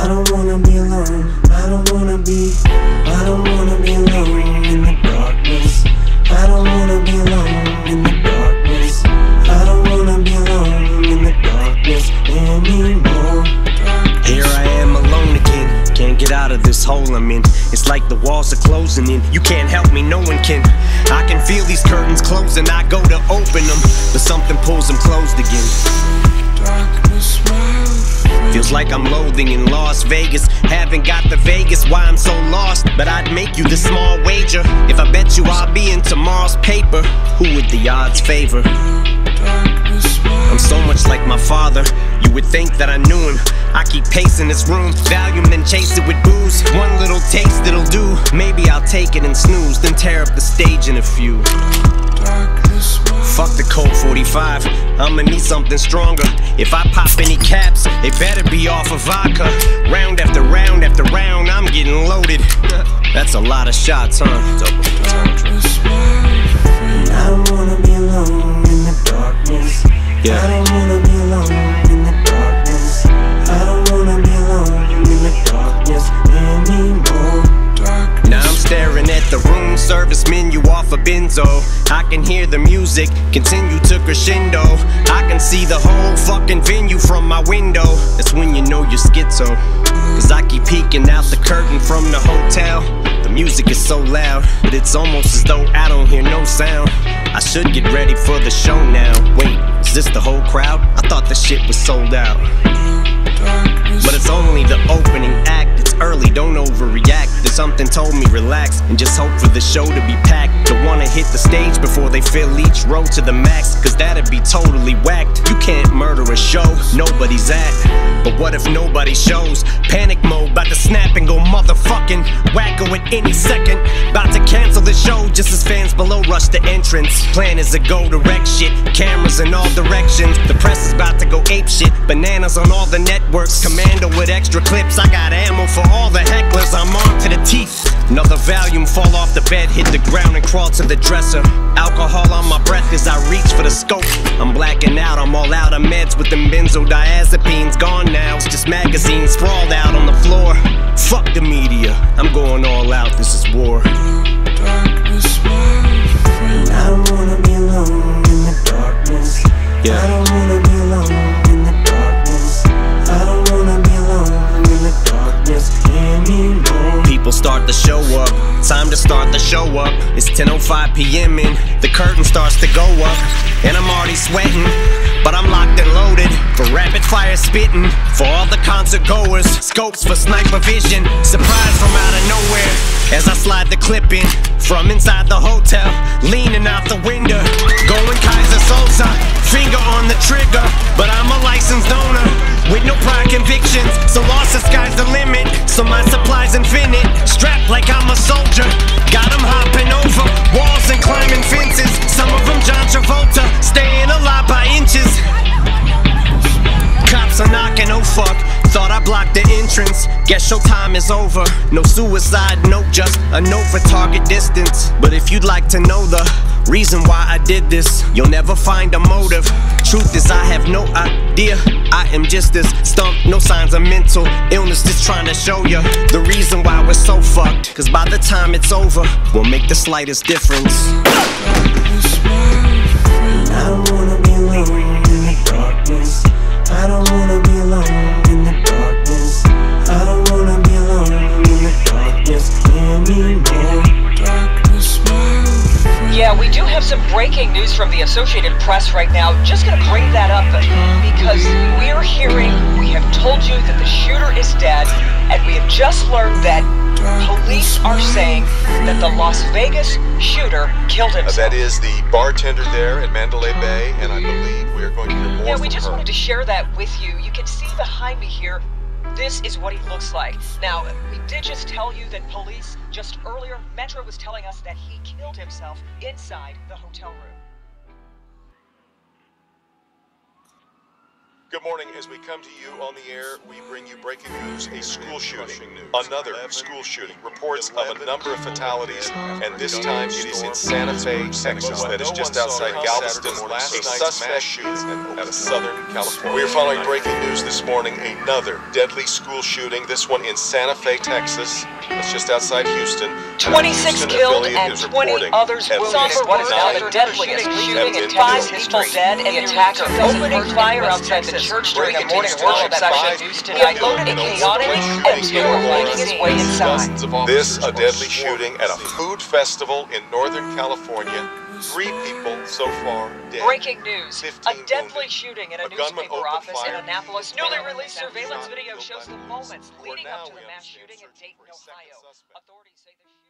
don't wanna be alone. I don't wanna be alone in the darkness. I don't wanna be alone in the darkness. I don't wanna be alone in the darkness anymore. Here I am alone again, can't get out of this hole I'm in. It's like the walls are closing in, you can't help me, no one can. I can feel these curtains closing, I go to open them, but something pulls them closed again. Feels like I'm loathing in Las Vegas. Haven't got the Vegas, why I'm so lost. But I'd make you this small wager. If I bet you I'll be in tomorrow's paper, who would the odds favor? I'm so much like my father, you would think that I knew him. I keep pacing this room, Valium, then chase it with booze. One little taste it'll do, maybe I'll take it and snooze, then tear up the stage in a few. Fuck the Colt 45, I'ma need something stronger. If I pop any caps, it better be off of vodka. Round after round after round, I'm getting loaded. That's a lot of shots, huh? I don't wanna be alone in the darkness. Yeah. I don't wanna be alone in the darkness. I don't wanna be alone in the darkness anymore. Now I'm staring at the room service menu off a benzo. I can hear the music continue to crescendo. I can see the whole fucking venue from my window. That's when you know you're schizo, cause I keep peeking out the curtain from the hotel. The music is so loud, but it's almost as though I don't hear no sound. I should get ready for the show now. Wait, is this the whole crowd? I thought the shit was sold out. But it's only the opening act, it's early, don't overreact. Then something told me relax and just hope for the show to be packed. Don't wanna hit the stage before they fill each row to the max, cause that'd be totally whacked. You can't murder a show nobody's at. But what if nobody shows? Panic mode, bout to snap and go motherfucking wacko at any second. About to cancel the show just as fans below rush the entrance. Plan is to go direct shit, cameras in all directions. The press is about to go ape shit, bananas on all the networks. Commando with extra clips, I got ammo for all the hecklers. I'm on to the teeth. Another Valium fall off the bed, hit the ground and crawl to the dresser. Alcohol on my breath as I reach for the scope. I'm blacking out, I'm all out of meds with them benzodiazepines. Gone now, it's just magazines sprawled out on the floor. Fuck the media, I'm going all out, this is war. I don't wanna be alone in the darkness. Yeah. I don't wanna be alone in the darkness. I don't wanna be alone in the darkness anymore. People start to show up, time to start the show up. It's 10:05 p.m. and the curtain starts to go up. And I'm already sweating, but I'm locked and loaded for rapid fire spitting. For all the concert goers, scopes for sniper vision. Surprise from out of nowhere as I slide the clip in from inside the hotel, leaning out the window, going Kaiser Sosa, finger on the trigger. But I'm a licensed owner with no prior convictions, so lost the sky's the limit. So my supply's infinite, strapped like I'm a soldier. Got 'em hopping over walls and climbing fences. Some of them John Travolta, staying alive by inches. Cops are knocking, oh fuck, thought I blocked the entrance. Guess showtime is over. No suicide note, just a note for target distance. But if you'd like to know the reason why I did this, you'll never find a motive. Truth is I have no idea, I am just as stumped. No signs of mental illness, just trying to show you the reason why we're so fucked. Cause by the time it's over, we'll make the slightest difference. I don't wanna be alone in the darkness. I don't wanna be alone in the darkness. I don't wanna be alone in the darkness anymore. Yeah, we do have some breaking news from the Associated Press right now. Just gonna bring that up because we're hearing, we have told you that the shooter is dead, and we have just learned that police are saying that the Las Vegas shooter killed himself. That is the bartender there at Mandalay Bay, and I believe we are going to hear more Yeah, from we just her. wanted to share that with you. You can see behind me here, this is what he looks like. Now, we did just tell you that police, just earlier, Metro was telling us that he killed himself inside the hotel room. Good morning. As we come to you on the air, we bring you breaking news, a school shooting. Another school shooting. Reports of a number of fatalities, and this time it is in Santa Fe, Texas. That is just outside Galveston. A suspect shooting out of Southern California. We are following breaking news this morning. Another deadly school shooting. This one in Santa Fe, Texas. That's just outside Houston. 26 killed and 20 others wounded in what is now the deadliest shooting in 5 people dead, and the attacker opening fire outside the church during a morning worship session. He unloaded a chaotic and before making his way inside. This, a deadly shooting at a food festival in Northern California. 3 people so far dead. Breaking news. 15 A deadly wounded. shooting in a gunman newspaper opened office in fire. Annapolis. Newly released surveillance video shows the moments Where leading now up to we the mass understand shooting in searching Dayton, for a second Ohio. suspect. Authorities say the shooter